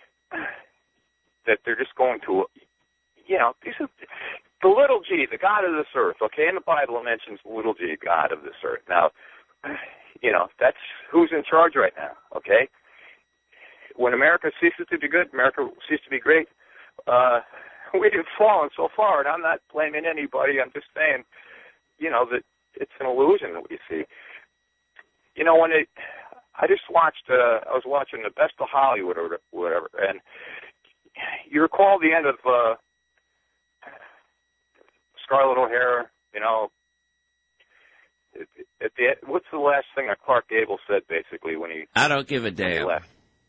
that they're just going to, you know, these are the little g, the God of this earth. Okay, in the Bible it mentions little g, God of this earth. Now, you know, that's who's in charge right now. Okay, when America ceases to be good, America ceases to be great. Uh, we've fallen so far, and I'm not blaming anybody. I'm just saying, you know, that it's an illusion that we see. You know, when it, I just watched, uh, I was watching the Best of Hollywood or whatever, and you recall the end of uh, Scarlett O'Hara, you know, at, at the end, what's the last thing that Clark Gable said, basically, when he... I don't give a damn. Left?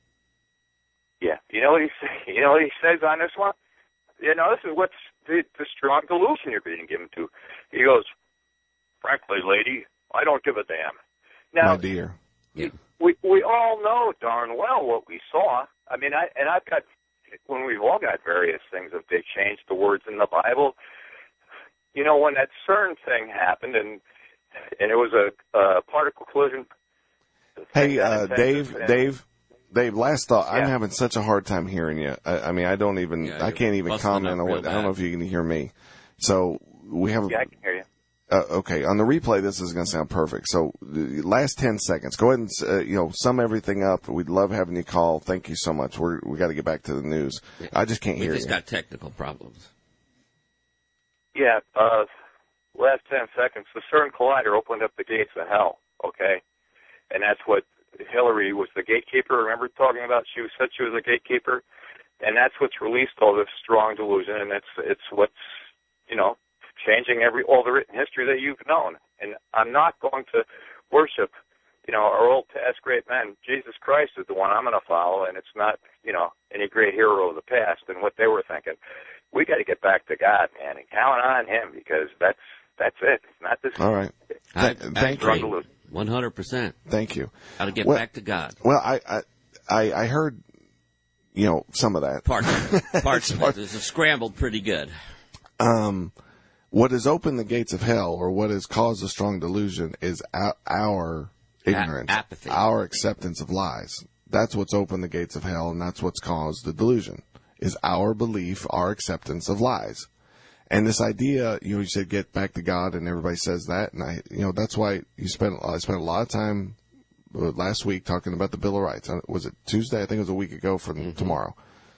Yeah. You know what he say, You know what he says on this one? You know, this is what's the, the strong delusion you're being given to. He goes, frankly, lady, I don't give a damn. Now, my dear. Yeah. We we all know darn well what we saw. I mean, I and I've got, when we've all got various things, if they changed the words in the Bible, you know, when that CERN thing happened and and it was a, a particle collision. Hey, uh, Dave, and, Dave, Dave, last thought. Yeah. I'm having such a hard time hearing you. I, I mean, I don't even, yeah, I can't even comment on what, I don't know if you can hear me. So we have a, yeah, I can hear you. Uh, okay, on the replay, this is going to sound perfect. So, the last ten seconds. Go ahead and uh, you know sum everything up. We'd love having you call. Thank you so much. We're we got to get back to the news. I just can't we hear just you. got technical problems. Yeah, uh, last ten seconds. The CERN collider opened up the gates of hell. Okay, and that's what Hillary was the gatekeeper. Remember talking about? She said she was a gatekeeper, and that's what's released all this strong delusion, and it's it's what's you know. changing every all the written history that you've known. And I'm not going to worship, you know, our old past great men. Jesus Christ is the one I'm going to follow, and it's not, you know, any great hero of the past and what they were thinking. We got to get back to God, man, and count on Him, because that's that's it. It's not this. All right. I, Th- thank I you. One hundred percent. Thank you. Got to get well, back to God. Well, I, I I I heard, you know, some of that. Parts of it. Parts of it. It's scrambled pretty good. Um. What has opened the gates of hell, or what has caused a strong delusion, is our, our ignorance, A- apathy, our acceptance of lies. That's what's opened the gates of hell, and that's what's caused the delusion, is our belief, our acceptance of lies. And this idea, you know, you said get back to God, and everybody says that, and I, you know, that's why you spent, I spent a lot of time last week talking about the Bill of Rights. Was it Tuesday? I think it was a week ago from mm-hmm. tomorrow.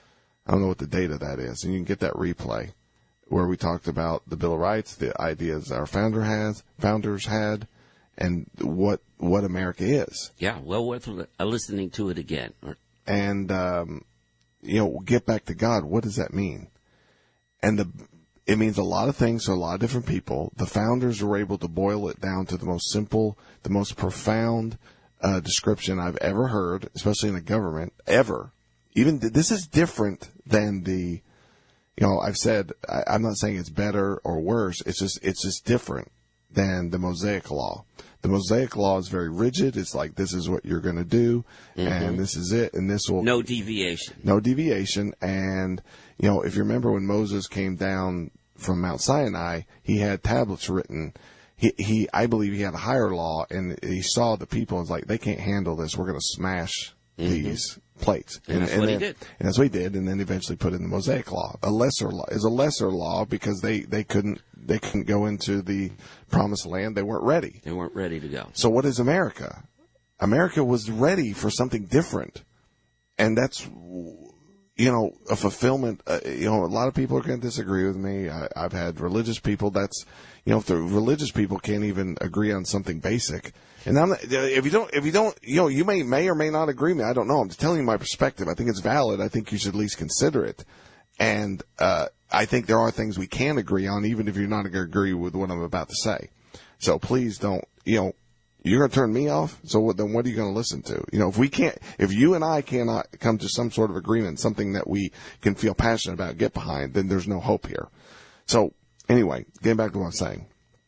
I don't know what the date of that is, and you can get that replay, where we talked about the Bill of Rights, the ideas our founder has, founders had, and what what America is. Yeah, well worth listening to it again. And um, you know, get back to God. What does that mean? And the it means a lot of things to a lot of different people. The founders were able to boil it down to the most simple, the most profound uh, description I've ever heard, especially in a government ever. Even th- this is different than the. You know, I've said, I, I'm not saying it's better or worse. It's just, it's just different than the Mosaic Law. The Mosaic Law is very rigid. It's like, this is what you're going to do, mm-hmm. and this is it, and this will... No deviation. No deviation. And, you know, if you remember when Moses came down from Mount Sinai, he had tablets written. He, he I believe he had a higher law, and he saw the people and was like, they can't handle this. We're going to smash mm-hmm. these plates. And, and that's and what then, he did. And that's what he did, and then eventually put in the Mosaic Law. A lesser law is a lesser law because they, they couldn't they couldn't go into the promised land. They weren't ready. They weren't ready to go. So what is America? America was ready for something different. And that's, you know, a fulfillment. Uh, you know, a lot of people are going to disagree with me. I, I've had religious people. That's, you know, if the religious people can't even agree on something basic. And I'm not, if you don't, if you don't, you know, you may, may or may not agree with me. I don't know. I'm just telling you my perspective. I think it's valid. I think you should at least consider it. And, uh, I think there are things we can agree on, even if you're not going to agree with what I'm about to say. So please don't, you know, you're going to turn me off. So what, then what are you going to listen to? You know, if we can't, if you and I cannot come to some sort of agreement, something that we can feel passionate about, get behind, then there's no hope here. So anyway, getting back to what I'm saying.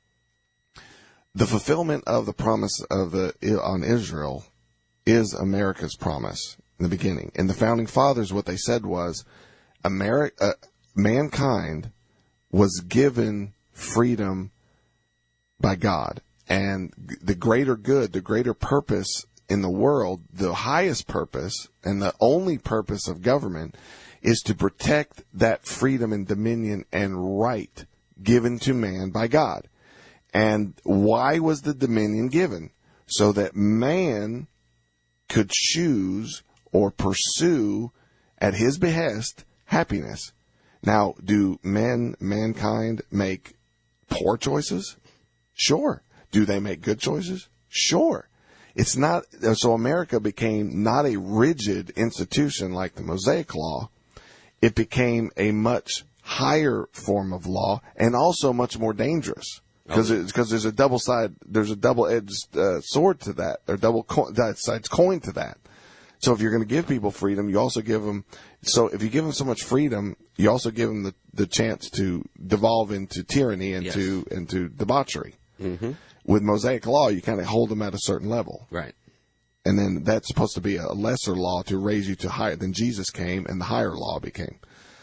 The fulfillment of the promise of the on Israel is America's promise in the beginning. And the founding fathers, what they said was, America, uh, mankind was given freedom by God, and the greater good, the greater purpose in the world, the highest purpose, and the only purpose of government is to protect that freedom and dominion and right given to man by God. And why was the dominion given? So that man could choose or pursue at his behest happiness. Now, do men, mankind make poor choices? Sure. Do they make good choices? Sure. it's not, so America became not a rigid institution like the Mosaic Law. It became a much higher form of law and also much more dangerous because okay. because there's a double side, there's a double edged uh, sword to that, or double co- that side's coin to that. So if you're going to give people freedom, you also give them, so if you give them so much freedom, you also give them the, the chance to devolve into tyranny and yes. to, into debauchery. Mm-hmm. With Mosaic Law, you kind of hold them at a certain level. Right. And then that's supposed to be a lesser law to raise you to higher. Then Jesus came and the higher law became.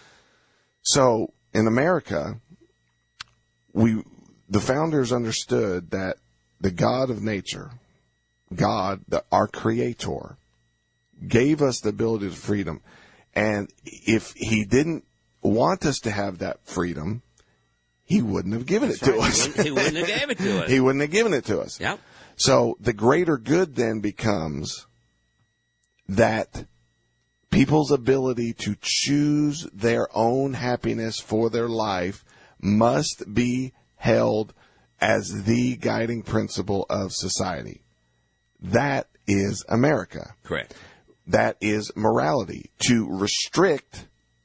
So in America, we, the founders understood that the God of nature, God, the, our creator, gave us the ability to freedom. And if he didn't want us to have that freedom, he wouldn't have given That's it to right. us. He wouldn't, he wouldn't have given it to us. He wouldn't have given it to us. Yep. So the greater good then becomes that people's ability to choose their own happiness for their life must be held as the guiding principle of society. That is America. Correct. That is morality. To restrict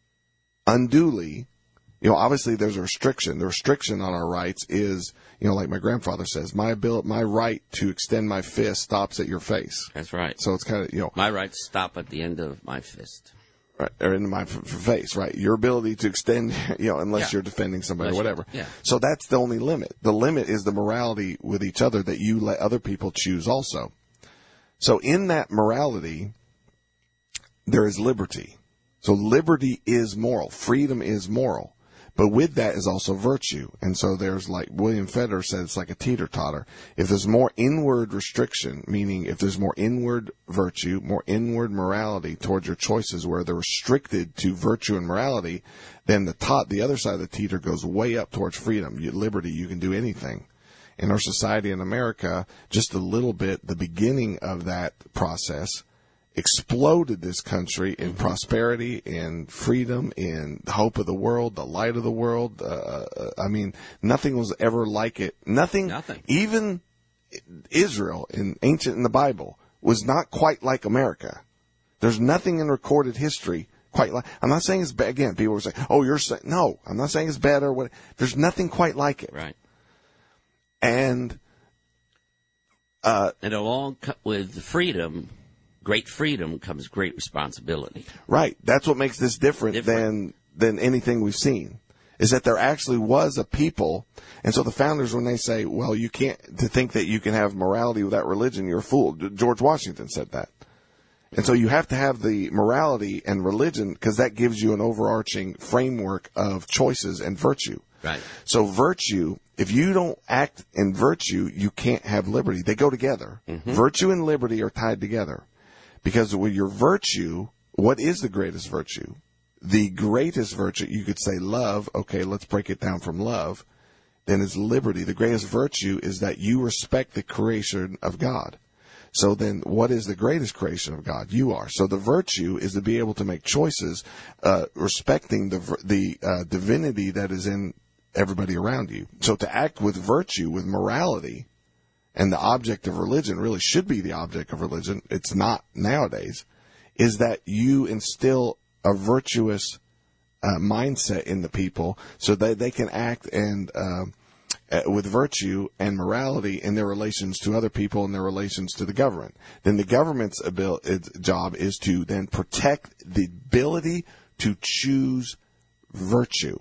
unduly, you know, obviously there's a restriction. The restriction on our rights is, you know, like my grandfather says, my ability, my right to extend my fist stops at your face. That's right. So it's kind of, you know. My rights stop at the end of my fist. Right, or in my f- f- face, right? Your ability to extend, you know, unless yeah. you're defending somebody unless or whatever. Yeah. So that's the only limit. The limit is the morality with each other that you let other people choose also. So in that morality, there is liberty. So liberty is moral. Freedom is moral. But with that is also virtue. And so there's, like William Feder said, it's like a teeter-totter. If there's more inward restriction, meaning if there's more inward virtue, more inward morality towards your choices where they're restricted to virtue and morality, then the tot, the other side of the teeter goes way up towards freedom. You, liberty, you can do anything. In our society in America, just a little bit, the beginning of that process exploded this country in prosperity, in freedom, in the hope of the world, the light of the world. Uh, I mean, nothing was ever like it. Nothing, Nothing. Even Israel in ancient in the Bible was not quite like America. There's nothing in recorded history quite like. I'm not saying it's bad. Again, people will say, "Oh, you're saying no." I'm not saying it's bad or what. There's nothing quite like it. Right. And uh, and along with freedom. Great freedom comes great responsibility. Right. That's what makes this different, different than than anything we've seen, is that there actually was a people. And so the founders, when they say, well, you can't, to think that you can have morality without religion, you're a fool. George Washington said that. And so you have to have the morality and religion because that gives you an overarching framework of choices and virtue. Right. So virtue, if you don't act in virtue, you can't have liberty. They go together. Mm-hmm. Virtue and liberty are tied together. Because with your virtue, what is the greatest virtue? The greatest virtue, you could say love. Okay, let's break it down from love. Then it's liberty. The greatest virtue is that you respect the creation of God. So then what is the greatest creation of God? You are. So the virtue is to be able to make choices, uh, respecting the, the, uh, divinity that is in everybody around you. So to act with virtue, with morality, and the object of religion really should be the object of religion, it's not nowadays, is that you instill a virtuous uh, mindset in the people so that they can act and uh, uh, with virtue and morality in their relations to other people and their relations to the government. Then the government's abil- its job is to then protect the ability to choose virtue.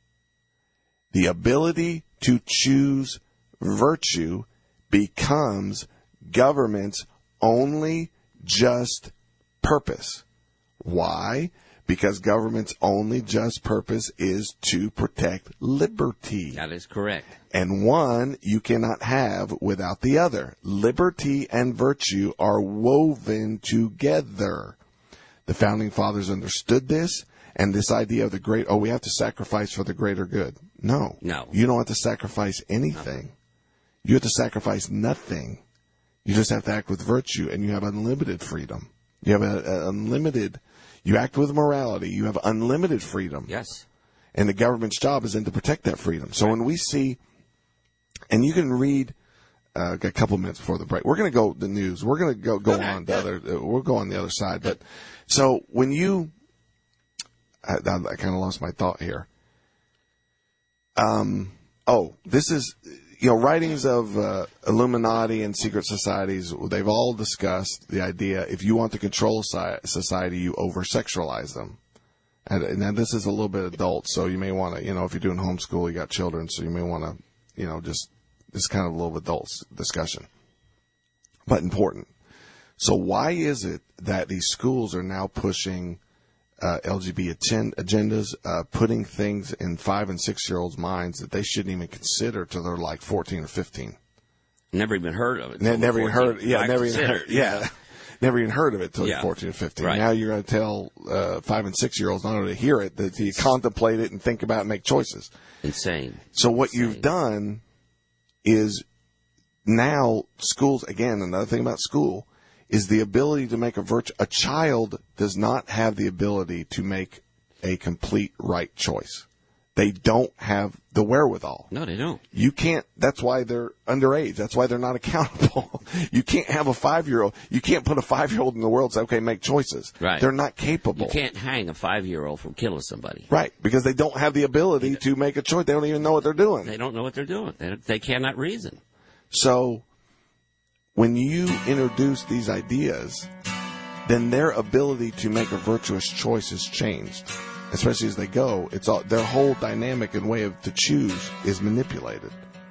The ability to choose virtue becomes government's only just purpose. Why? Because government's only just purpose is to protect liberty. That is correct. And one you cannot have without the other. Liberty and virtue are woven together. The founding fathers understood this, and this idea of the great, oh, we have to sacrifice for the greater good. No. No. You don't have to sacrifice anything. No. You have to sacrifice nothing. You just have to act with virtue, and you have unlimited freedom. You have an unlimited, you act with morality, you have unlimited freedom. Yes. And the government's job is then to protect that freedom. So when we see, and you can read uh, got a couple minutes before the break. We're going to go the news. We're going to go go on the other. Uh, we'll go on the other side. But so when you, I, I, I kind of lost my thought here. Um. Oh, this is. You know, writings of uh, Illuminati and secret societies, they've all discussed the idea if you want to control society, you over-sexualize them. And, and then this is a little bit adult, so you may want to, you know, if you're doing homeschool, you got children, so you may want to, you know, just, this is kind of a little adult discussion. But important. So why is it that these schools are now pushing Uh, L G B T agendas, uh, putting things in five and six year olds' minds that they shouldn't even consider till they're like fourteen or fifteen? Never even heard of it. Ne- never even heard. Yeah, I never even heard. Yeah, yeah. Never even heard of it till yeah. you're fourteen or fifteen. Right. Now you're going to tell uh, five and six year olds not only to hear it, that to contemplate it and think about it and make choices. Insane. So what Insane. you've done is now schools, again, another thing about school, is the ability to make a virtue. A child does not have the ability to make a complete right choice. They don't have the wherewithal. No, they don't. You can't, that's why they're underage. That's why they're not accountable. You can't have a five-year-old. You can't put a five-year-old in the world and say, okay, make choices. Right. They're not capable. You can't hang a five-year-old from killing somebody. Right, because they don't have the ability to make a choice. They don't even know what they're doing. They don't know what they're doing. They, they cannot reason. So when you introduce these ideas, then their ability to make a virtuous choice is changed. Especially as they go, it's all, their whole dynamic and way of to choose is manipulated.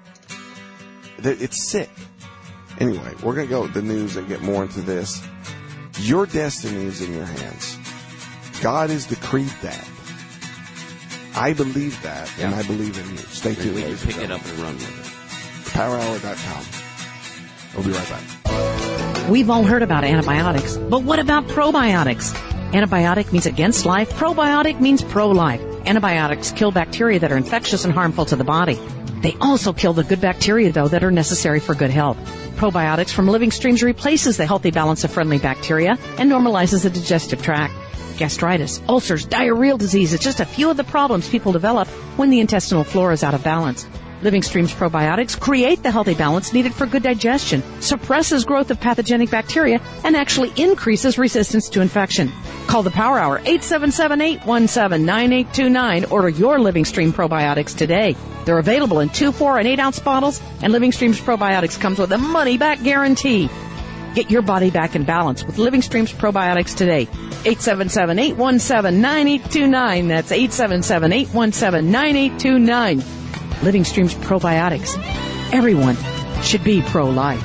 It's sick. Anyway, we're going to go to the news and get more into this. Your destiny is in your hands. God has decreed that. I believe that, yeah. and I believe in you. Stay tuned. Pick, pick it up and run with it. power hour dot com. We'll be right back. We've all heard about antibiotics, but what about probiotics? Antibiotic means against life. Probiotic means pro-life. Antibiotics kill bacteria that are infectious and harmful to the body. They also kill the good bacteria, though, that are necessary for good health. Probiotics from Living Streams replaces the healthy balance of friendly bacteria and normalizes the digestive tract. Gastritis, ulcers, diarrheal disease is just a few of the problems people develop when the intestinal flora is out of balance. Living Streams probiotics create the healthy balance needed for good digestion, suppresses growth of pathogenic bacteria, and actually increases resistance to infection. Call the Power Hour, eight seven seven, eight one seven, nine eight two nine. Order your Living Stream probiotics today. They're available in two, four, and eight ounce bottles, and Living Streams probiotics comes with a money-back guarantee. Get your body back in balance with Living Streams probiotics today. eight seven seven, eight one seven, nine eight two nine. That's eight seven seven, eight one seven, nine eight two nine. Living Streams probiotics. Everyone should be pro-life.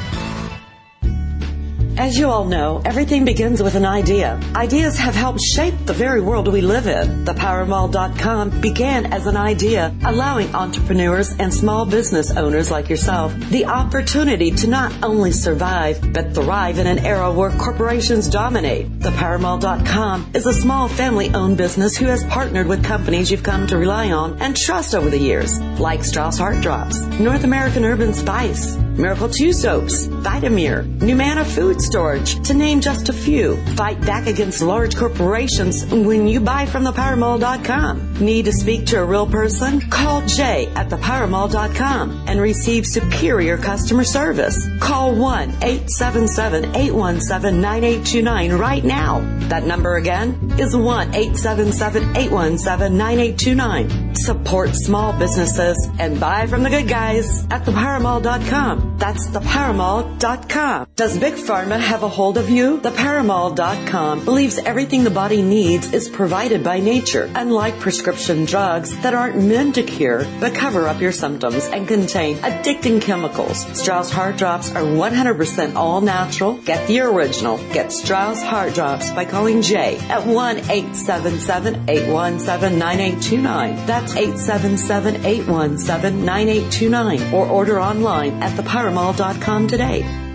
As you all know, everything begins with an idea. Ideas have helped shape the very world we live in. The power mall dot com began as an idea, allowing entrepreneurs and small business owners like yourself the opportunity to not only survive, but thrive in an era where corporations dominate. The power mall dot com is a small family-owned business who has partnered with companies you've come to rely on and trust over the years, like Strauss Heart Drops, North American Urban Spice, Miracle two Soaps, Vitamir, Numana Food Storage, to name just a few. Fight back against large corporations when you buy from the power mall dot com. Need to speak to a real person? Call Jay at the power mall dot com and receive superior customer service. Call one eight seven seven, eight one seven, nine eight two nine right now. That number again is one eight seven seven, eight one seven, nine eight two nine. Support small businesses and buy from the good guys at the power mall dot com. That's the power mall dot com. Does Big Pharma have a hold of you? the power mall dot com believes everything the body needs is provided by nature, unlike prescription drugs that aren't meant to cure but cover up your symptoms and contain addicting chemicals. Strauss Heart Drops are one hundred percent all natural. Get the original. Get Strauss Heart Drops by calling Jay at one eight seven seven, eight one seven, nine eight two nine. That's eight seven seven, eight one seven, nine eight two nine. Or order online at the power mall dot com today.